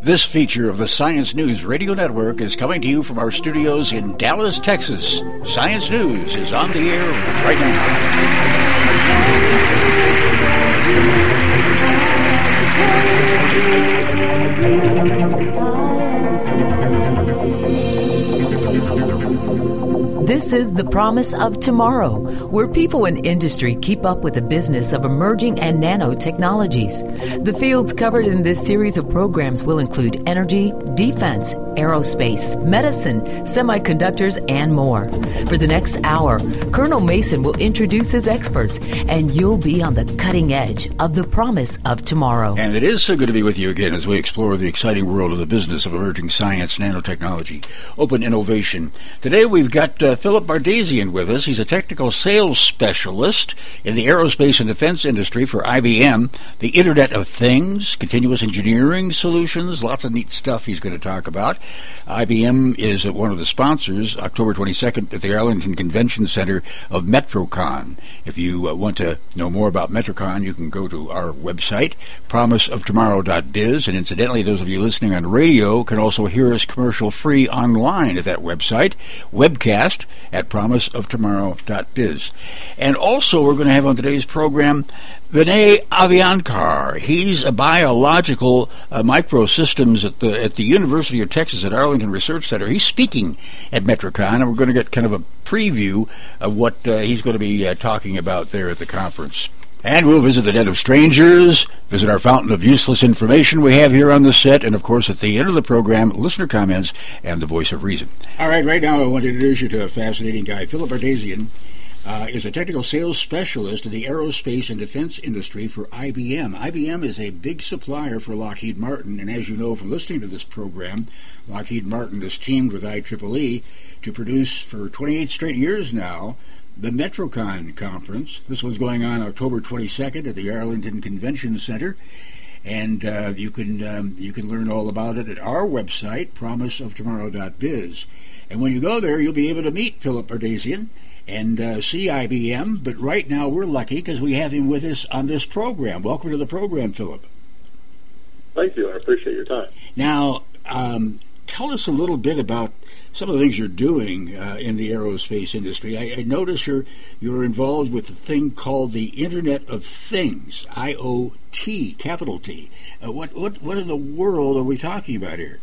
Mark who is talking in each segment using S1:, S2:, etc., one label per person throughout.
S1: This feature of the Science News Radio Network is coming to you from our studios in Dallas, Texas. Science News is on the air right
S2: now. This is The Promise of Tomorrow, where people in industry keep up with the business of emerging and nanotechnologies. The fields covered in this series of programs will include energy, defense, aerospace, medicine, semiconductors, and more. For the next hour, Colonel Mason will introduce his experts, and you'll be on the cutting edge of the promise of tomorrow.
S1: And it is so good to be with you again as we explore the exciting world of the business of emerging science, nanotechnology, open innovation. Today we've got Philip Bardazian with us. He's a technical sales specialist in the aerospace and defense industry for IBM, the Internet of Things, continuous engineering solutions, lots of neat stuff he's going to talk about. IBM is one of the sponsors, October 22nd, at the Arlington Convention Center of MetroCon. If you want to know more about MetroCon, you can go to our website, promiseoftomorrow.biz, and incidentally, those of you listening on radio can also hear us commercial-free online at that website, webcast at promiseoftomorrow.biz. And also, we're going to have on today's program Vinay Aviankar. He's a biological microsystems at the University of Texas at Arlington Research Center. He's speaking at MetroCon, and we're going to get kind of a preview of what he's going to be talking about there at the conference. And we'll visit the Den of Strangers, visit our fountain of useless information we have here on the set, and of course at the end of the program, listener comments and the voice of reason. All right, right now I want to introduce you to a fascinating guy. Philip Bardazian is a technical sales specialist in the aerospace and defense industry for IBM. IBM is a big supplier for Lockheed Martin, and as you know from listening to this program, Lockheed Martin has teamed with IEEE to produce for 28 straight years now the MetroCon conference. This one's going on October 22nd at the Arlington Convention Center, and you can learn all about it at our website, promiseoftomorrow.biz. And when you go there, you'll be able to meet Philip Bardazian and see IBM. But right now, we're lucky because we have him with us on this program. Welcome to the program, Philip.
S3: Thank you. I appreciate your time.
S1: Now, tell us a little bit about some of the things you're doing in the aerospace industry. I notice you're involved with a thing called the Internet of Things, IoT, capital T. What in the world are we talking about here?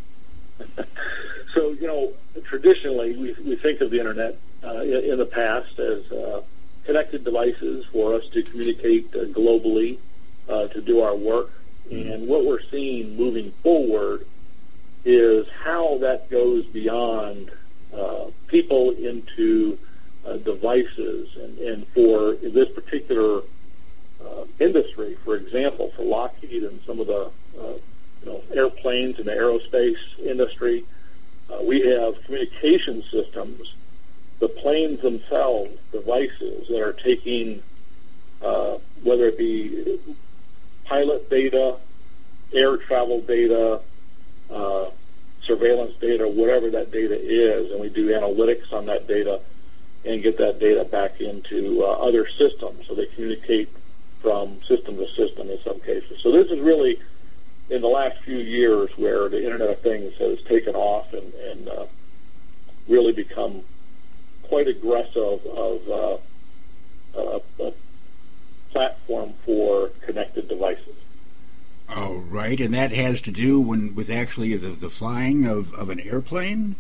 S3: So, traditionally we think of the Internet in the past as connected devices for us to communicate globally, to do our work. And what we're seeing moving forward is how that goes beyond people into devices. And for this particular industry, for example, for Lockheed and some of the airplanes in the aerospace industry, we have communication systems, the planes themselves, devices that are taking, whether it be pilot data, air travel data, surveillance data, whatever that data is, and we do analytics on that data and get that data back into other systems, so they communicate from system to system in some cases. So this is really, in the last few years, where the Internet of Things has taken off and really become quite aggressive of a platform for connected devices.
S1: Oh, right, and that has to do with actually the flying of an airplane?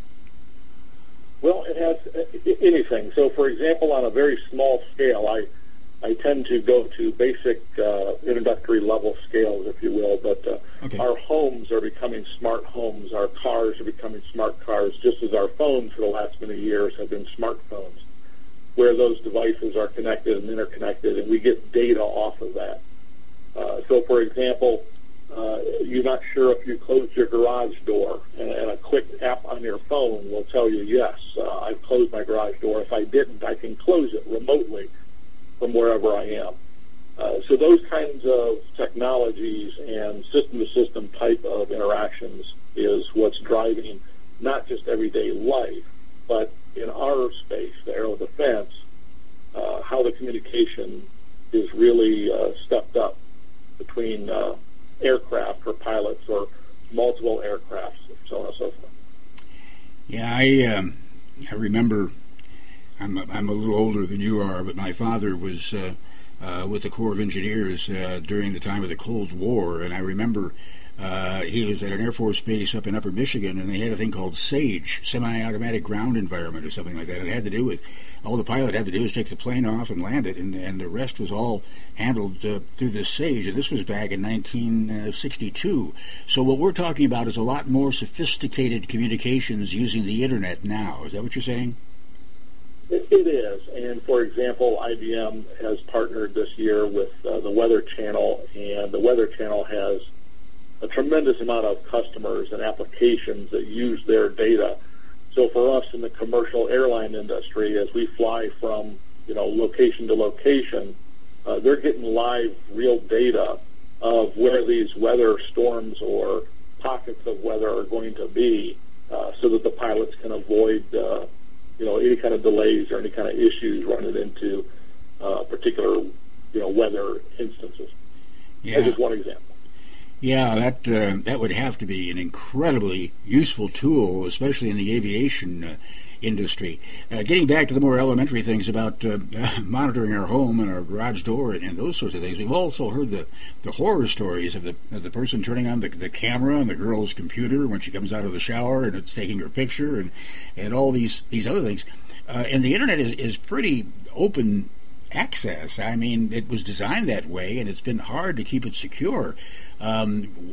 S3: Well, it has anything. So, for example, on a very small scale, I tend to go to basic introductory level scales, if you will, but okay. Our homes are becoming smart homes. Our cars are becoming smart cars, just as our phones for the last many years have been smartphones, where those devices are connected and interconnected, and we get data off of that. So, for example, you're not sure if you closed your garage door, and a quick app on your phone will tell you, yes, I've closed my garage door. If I didn't, I can close it remotely from wherever I am. So those kinds of technologies and system-to-system type of interactions is what's driving not just everyday life, but in our space, the aero defense, how the communication is really stepped up between aircraft or pilots or multiple aircrafts, so on and so forth.
S1: Yeah, I remember. I'm a little older than you are, but my father was with the Corps of Engineers during the time of the Cold War, and I remember he was at an Air Force base up in Upper Michigan, and they had a thing called SAGE, Semi-Automatic Ground Environment, or something like that. And it had to do with, all the pilot had to do was take the plane off and land it, and the rest was all handled through this SAGE. And this was back in 1962. So what we're talking about is a lot more sophisticated communications using the Internet now. Is that what you're saying?
S3: It is, and for example, IBM has partnered this year with the Weather Channel, and the Weather Channel has a tremendous amount of customers and applications that use their data. So for us in the commercial airline industry, as we fly from location to location, they're getting live, real data of where these weather storms or pockets of weather are going to be, so that the pilots can avoid any kind of delays or any kind of issues running into particular, weather instances.
S1: Yeah.
S3: That's just one example.
S1: Yeah, that would have to be an incredibly useful tool, especially in the aviation industry. Getting back to the more elementary things about monitoring our home and our garage door and those sorts of things, we've also heard the horror stories of the person turning on the camera on the girl's computer when she comes out of the shower and it's taking her picture and all these other things. And the Internet is pretty open access. I mean, it was designed that way, and it's been hard to keep it secure. How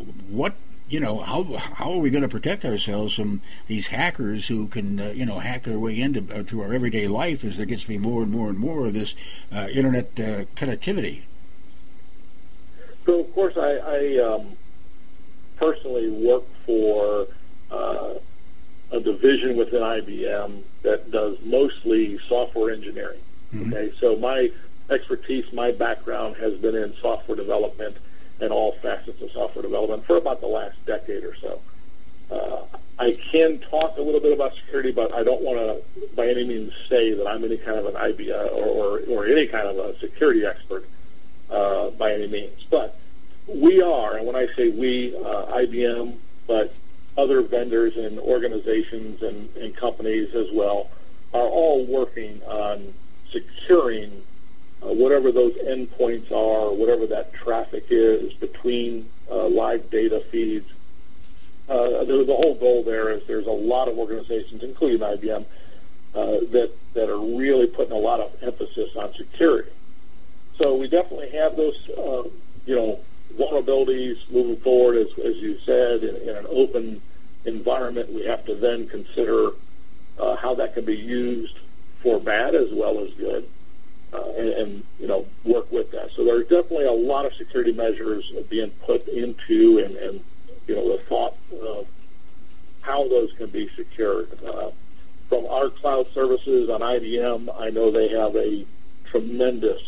S1: are we going to protect ourselves from these hackers who can, hack their way into to our everyday life as there gets to be more and more and more of this Internet connectivity?
S3: So, of course, I personally work for a division within IBM that does mostly software engineering. Mm-hmm. Okay, so my expertise, my background has been in software development and all facets of software development for about the last decade or so. I can talk a little bit about security, but I don't want to, by any means, say that I'm any kind of an IBM or any kind of a security expert by any means. But we are, and when I say we, IBM, but other vendors and organizations and companies as well, are all working on securing whatever those endpoints are, whatever that traffic is between live data feeds. The whole goal there is there's a lot of organizations, including IBM, that are really putting a lot of emphasis on security. So we definitely have those, vulnerabilities moving forward, as you said, in an open environment. We have to then consider how that can be used for bad as well as good, and work with that. So there's definitely a lot of security measures being put into and the thought of how those can be secured. From our cloud services on IBM, I know they have a tremendous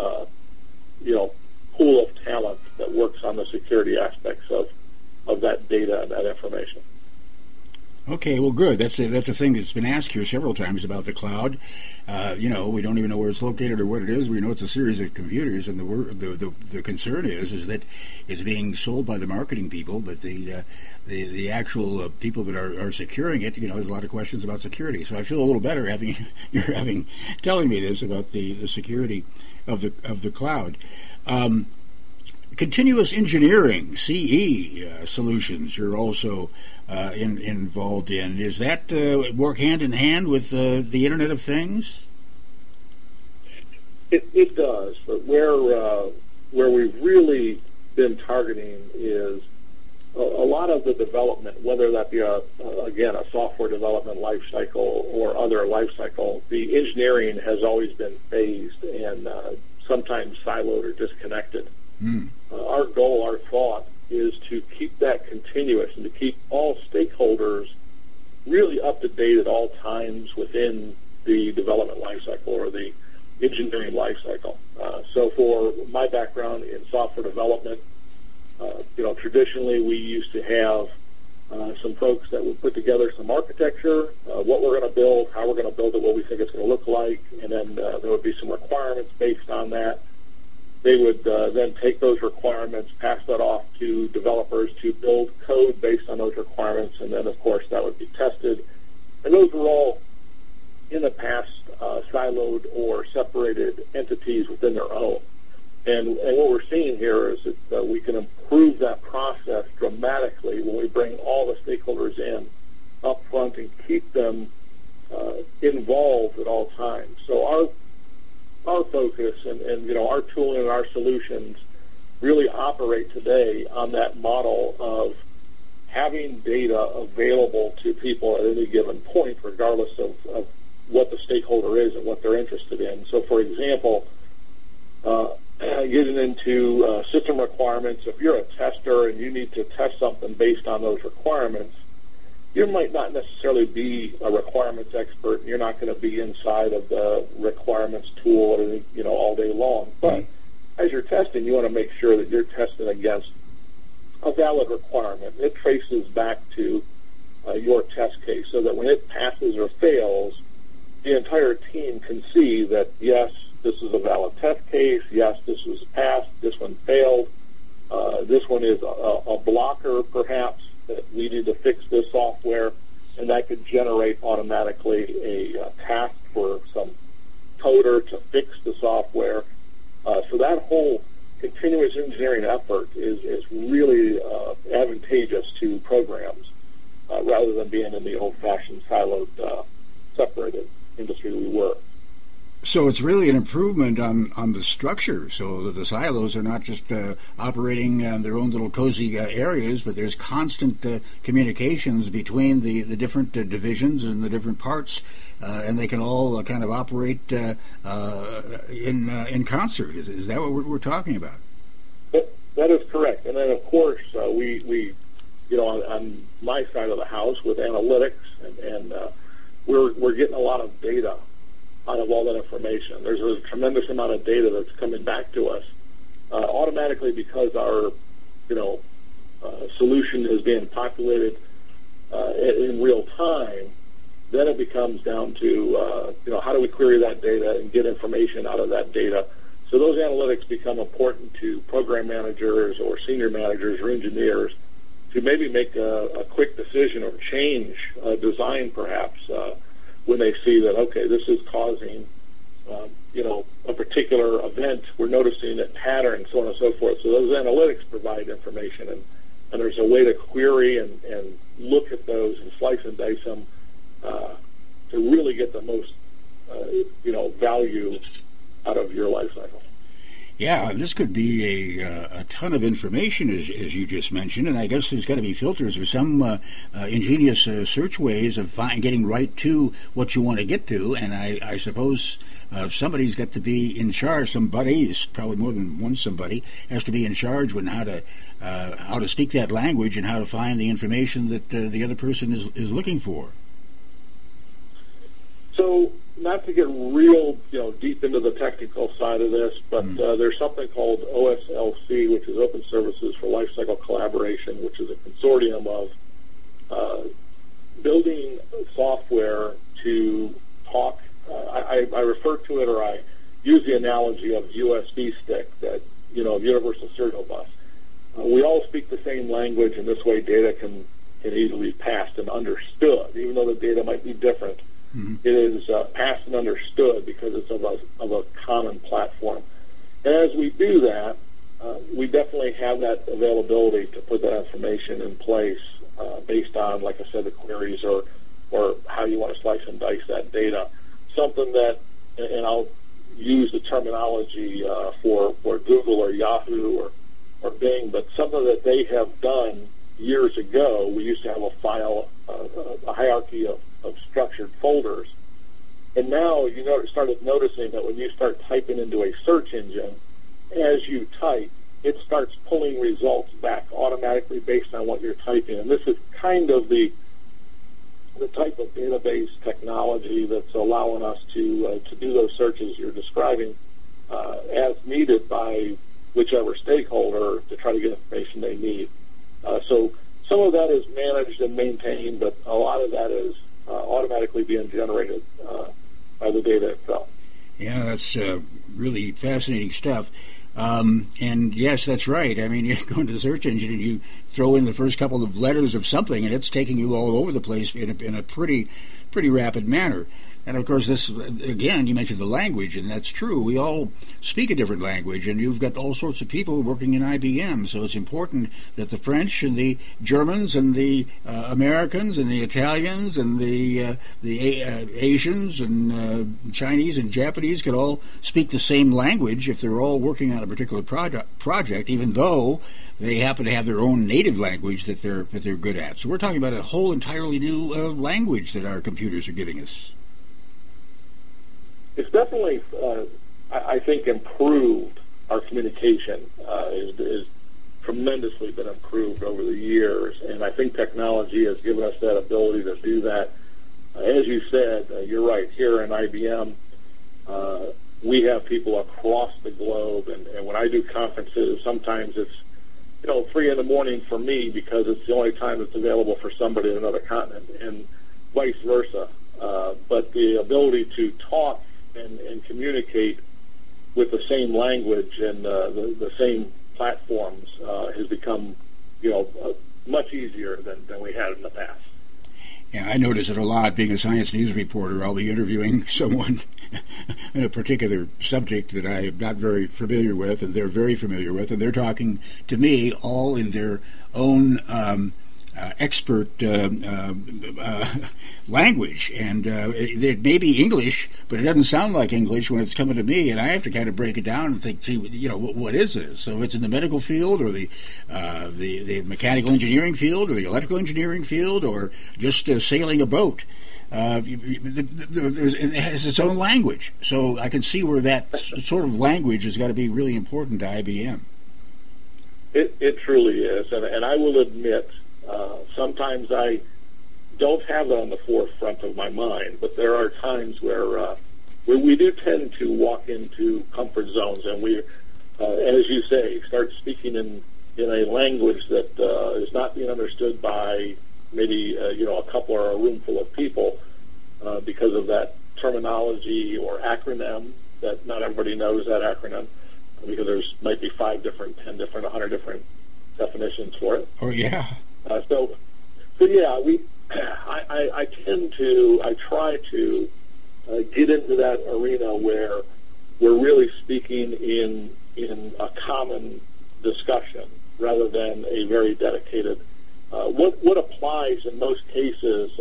S3: pool of talent that works on the security aspects of that data and that information.
S1: Okay, well, good. That's a thing that's been asked here several times about the cloud. We don't even know where it's located or what it is. We know it's a series of computers, and the concern is that it's being sold by the marketing people, but the actual people that are securing it, there's a lot of questions about security. So I feel a little better telling me this about the security of the cloud. Continuous engineering, CE solutions you're also involved in. Is that work hand in hand with the Internet of Things?
S3: It does, but where we've really been targeting is a lot of the development, whether that be a software development life cycle or other life cycle. The engineering has always been phased and sometimes siloed or disconnected. Our goal, our thought, is to keep that continuous and to keep all stakeholders really up to date at all times within the development lifecycle or the engineering lifecycle. So for my background in software development, traditionally we used to have some folks that would put together some architecture, what we're going to build, how we're going to build it, what we think it's going to look like, and then there would be some requirements based on that. They would then take those requirements, pass that off to developers to build code based on those requirements, and then, of course, that would be tested. And those were all, in the past, siloed or separated entities within their own. And what we're seeing here is that we can improve that process dramatically when we bring all the stakeholders in up front and keep them involved at all times. So our focus and our tooling and our solutions really operate today on that model of having data available to people at any given point, regardless of what the stakeholder is and what they're interested in. So, for example, getting into system requirements, if you're a tester and you need to test something based on those requirements, you might not necessarily be a requirements expert, and you're not going to be inside of the requirements tool all day long. But as you're testing, you want to make sure that you're testing against a valid requirement. It traces back to your test case so that when it passes or fails, the entire team can see that, yes, this is a valid test case, yes, this was passed, this one failed, this one is a blocker perhaps, that we need to fix this software, and that could generate automatically a task for some coder to fix the software. So that whole continuous engineering effort is really advantageous to programs rather than being in the old-fashioned siloed, separated industry we were.
S1: So it's really an improvement on the structure, so that the silos are not just operating their own little cozy areas, but there's constant communications between the different divisions and the different parts, and they can all kind of operate in concert. Is that what we're talking about?
S3: That is correct. And then, of course, we on my side of the house with analytics, and we're getting a lot of data out of all that information. There's a tremendous amount of data that's coming back to us automatically because our solution is being populated in real time. Then it becomes down to how do we query that data and get information out of that data. So those analytics become important to program managers or senior managers or engineers to maybe make a quick decision or change design perhaps when they see that, okay, this is causing, a particular event. We're noticing a pattern, so on and so forth. So those analytics provide information, and there's a way to query and look at those and slice and dice them to really get the most, value out of your life cycle.
S1: Yeah, this could be a ton of information, as you just mentioned, and I guess there's got to be filters or some ingenious search ways of getting right to what you want to get to, and I suppose somebody's got to be in charge. Somebody's probably more than one somebody has to be in charge when how to speak that language and how to find the information that the other person is looking for. So, not to get real, deep into the technical side of this, but there's something called OSLC, which is Open Services for Lifecycle Collaboration, which is a consortium of building software to talk. I refer to it, or I use the analogy of USB stick, that universal serial bus. We all speak the same language, and this way data can easily be passed and understood, even though the data might be different. Mm-hmm. It is passed and understood because it's of a common platform. And as we do that, we definitely have that availability to put that information in place based on, like I said, the queries or how you want to slice and dice that data. Something that, and I'll use the terminology for Google or Yahoo or Bing, but something that they have done years ago. We used to have a file, a hierarchy of structured folders. And now you started noticing that when you start typing into a search engine, as you type, it starts pulling results back automatically based on what you're typing. And this is kind of the type of database technology that's allowing us to do those searches you're describing as needed by whichever stakeholder to try to get information they need. So some of that is managed and maintained, but a lot of that is automatically being generated by the data itself. Yeah, that's really fascinating stuff. And yes, that's right. I mean, you go into the search engine and you throw in the first couple of letters of something, and it's taking you all over the place in a pretty rapid manner. And of course, this again, you mentioned the language, and that's true. We all speak a different language, and you've got all sorts of people working in IBM. So it's important that the French and the Germans and the Americans and the Italians and the Asians and Chinese and Japanese can all speak the same language if they're all working on a particular project, even though they happen to have their own native language that they're good at. So we're talking about a whole entirely new language that our computers are giving us.
S3: It's definitely, I think, improved. Our communication is tremendously been improved over the years, and I think technology has given us that ability to do that. As you said, you're right, here in IBM, we have people across the globe, and when I do conferences, sometimes it's 3 a.m. for me because it's the only time that's available for somebody in another continent, and vice versa. But the ability to talk and communicate with the same language and the same platforms has become, much easier than we had in the past.
S1: Yeah, I notice it a lot. Being a science news reporter, I'll be interviewing someone in a particular subject that I am not very familiar with, and they're very familiar with, and they're talking to me all in their own expert language, and it may be English, but it doesn't sound like English when it's coming to me, and I have to kind of break it down and think, gee, what is this? So it's in the medical field, or the mechanical engineering field, or the electrical engineering field, or just sailing a boat. It has its own language, so I can see where that sort of language has got to be really important to IBM.
S3: It truly is, and I will admit, sometimes I don't have it on the forefront of my mind, but there are times where we do tend to walk into comfort zones, and we, as you say, start speaking in a language that is not being understood by maybe a couple or a room full of people because of that terminology or acronym that not everybody knows that acronym, because there's might be 5 different, 10 different, 100 different definitions for it.
S1: Oh yeah.
S3: So yeah, I try to get into that arena where we're really speaking in a common discussion rather than a very dedicated. What applies in most cases,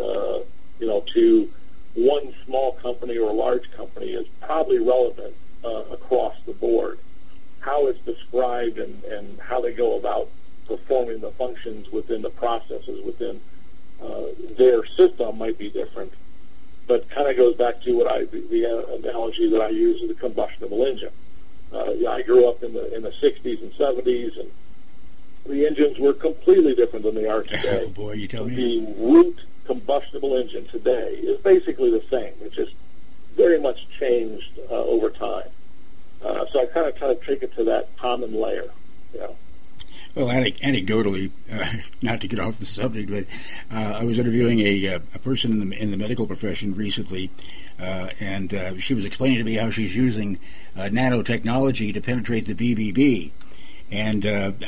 S3: to one small company or a large company is probably relevant across the board. How it's described and how they go about performing the functions within the processes within their system might be different, but kind of goes back to the analogy that I use of the combustible engine. I grew up in the 60s and 70s, and the engines were completely different than they are today.
S1: Oh boy, you tell me.
S3: The root combustible engine today is basically the same. It just very much changed over time. So I kind of take it to that common layer,
S1: Well, anecdotally, not to get off the subject, but I was interviewing a person in the medical profession recently, and she was explaining to me how she's using nanotechnology to penetrate the BBB. And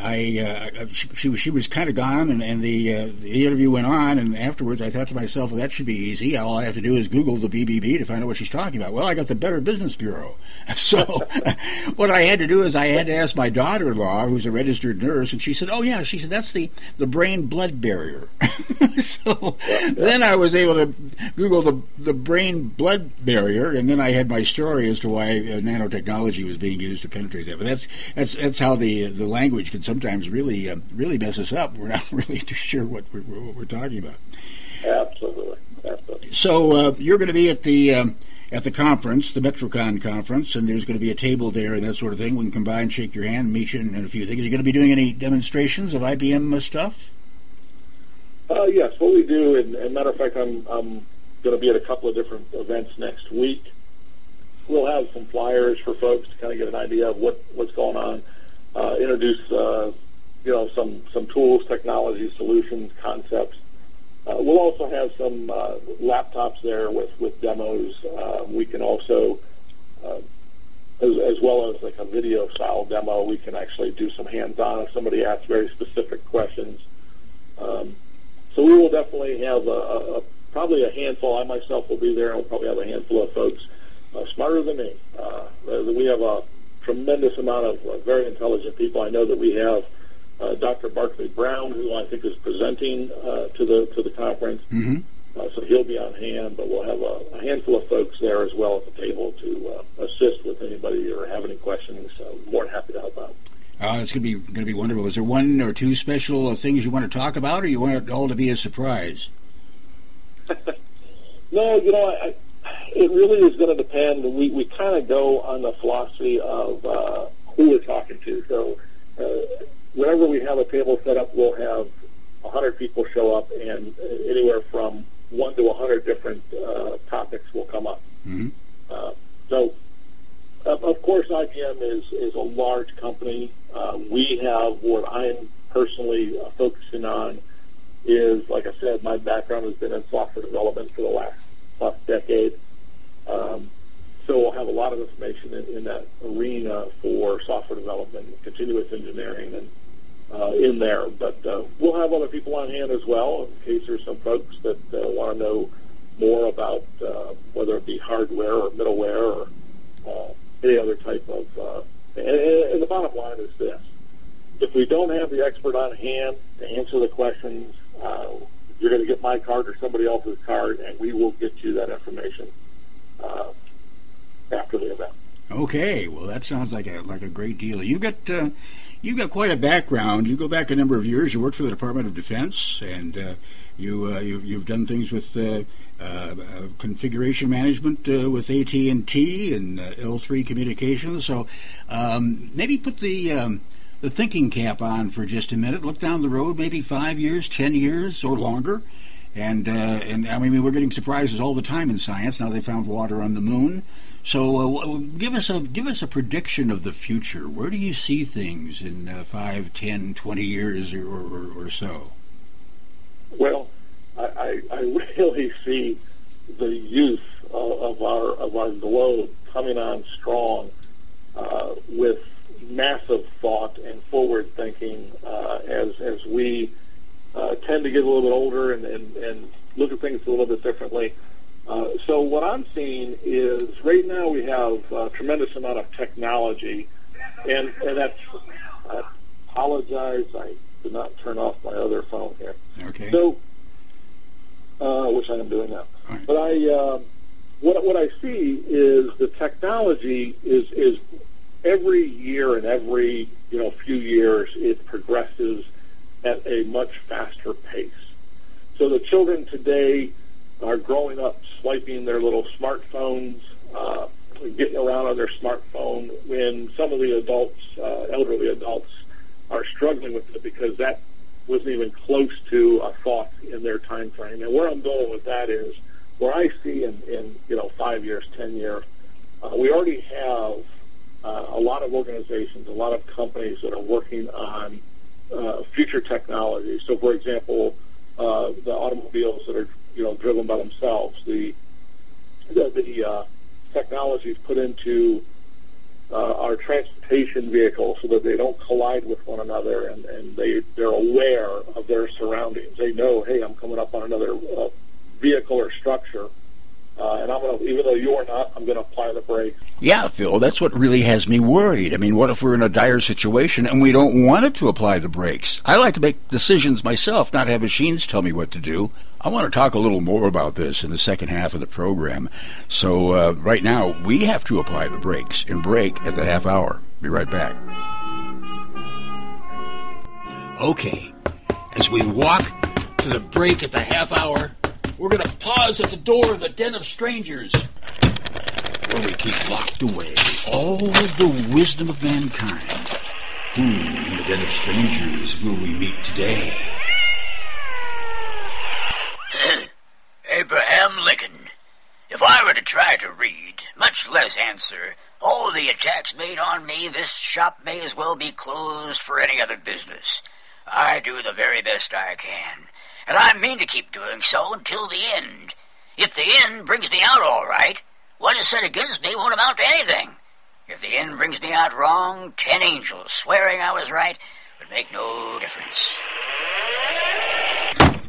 S1: she was kind of gone, and the interview went on, and afterwards I thought to myself, well, that should be easy. All I have to do is Google the BBB to find out what she's talking about. Well, I got the Better Business Bureau. So what I had to do is I had to ask my daughter-in-law, who's a registered nurse, and she said, oh, yeah, she said, that's the brain-blood barrier. So then I was able to Google the brain-blood barrier, and then I had my story as to why nanotechnology was being used to penetrate that. But that's how the language can sometimes really mess us up. We're not really too sure what we're talking about.
S3: Absolutely.
S1: So you're going to be at the conference, the MetroCon conference, and there's going to be a table there and that sort of thing. We can come by and shake your hand, meet you, and a few things. Are you going to be doing any demonstrations of IBM stuff?
S3: Yes, what we do, and matter of fact, I'm going to be at a couple of different events next week. We'll have some flyers for folks to kind of get an idea of what's going on. Introduce some tools, technology, solutions, concepts. We'll also have some laptops there with demos. We can also as well as like a video style demo. We can actually do some hands-on if somebody asks very specific questions. So we will definitely have probably a handful. I myself will be there, and we'll probably have a handful of folks smarter than me. We have a tremendous amount of very intelligent people. I know that we have Dr. Barclay Brown, who I think is presenting to the conference.
S1: Mm-hmm.
S3: So he'll be on hand, but we'll have a handful of folks there as well at the table to assist with anybody or have any questions. More than happy to help out.
S1: It's going to be wonderful. Is there one or two special things you want to talk about, or you want it all to be a surprise?
S3: No, it really is going to depend. We kind of go on the philosophy of who we're talking to. So whenever we have a table set up, we'll have 100 people show up, and anywhere from 1 to 100 different topics will come up.
S1: Mm-hmm.
S3: Of course, IBM is a large company. We have what I'm personally focusing on is, like I said, my background has been in software development for the last decade. So we'll have a lot of information in that arena for software development, continuous engineering, and in there. But we'll have other people on hand as well in case there's some folks that want to know more about whether it be hardware or middleware or any other type of... and the bottom line is this. If we don't have the expert on hand to answer the questions, you're going to get my card or somebody else's card, and we will get you that information after the event.
S1: Okay, well, that sounds like a great deal. You've got quite a background. You go back a number of years. You worked for the Department of Defense, and you've done things with configuration management with AT&T and L3 Communications. So maybe put the thinking cap on for just a minute. Look down the road, maybe 5 years, 10 years, or longer. And I mean, we're getting surprises all the time in science. Now they found water on the moon. So give us a prediction of the future. Where do you see things in 5, 10, 20 years or so?
S3: Well, I really see the youth of our globe coming on strong with massive thought and forward thinking as we tend to get a little bit older and look at things a little bit differently. So what I'm seeing is right now we have a tremendous amount of technology, and that's, I apologize, I did not turn off my other phone here.
S1: Okay.
S3: So, which I am doing now.
S1: Right.
S3: But what I see is the technology is every year and every few years it progresses at a much faster pace. So the children today are growing up swiping their little smartphones, getting around on their smartphone, when some of the adults, elderly adults, are struggling with it because that wasn't even close to a thought in their time frame. And where I'm going with that is where I see in 5 years, 10 years, we already have a lot of organizations, a lot of companies that are working on future technology. So, for example, the automobiles that are driven by themselves, the technologies put into our transportation vehicles so that they don't collide with one another, and they're aware of their surroundings. They know, hey, I'm coming up on another vehicle or structure, and I'm going to, even though you're not, I'm going to apply the brakes.
S1: Yeah, Phil, that's what really has me worried. I mean, what if we're in a dire situation and we don't want it to apply the brakes? I like to make decisions myself, not have machines tell me what to do. I want to talk a little more about this in the second half of the program. So right now, we have to apply the brakes and break at the half hour. Be right back. Okay, as we walk to the break at the half hour, we're going to pause at the door of the Den of Strangers, where we keep locked away all the wisdom of mankind. In the Den of Strangers will we meet today?
S4: Abraham Lincoln. If I were to try to read, much less answer, all the attacks made on me, this shop may as well be closed for any other business. I do the very best I can, and I mean to keep doing so until the end. If the end brings me out all right, what is said against me won't amount to anything. If the end brings me out wrong, 10 angels swearing I was right would make no difference.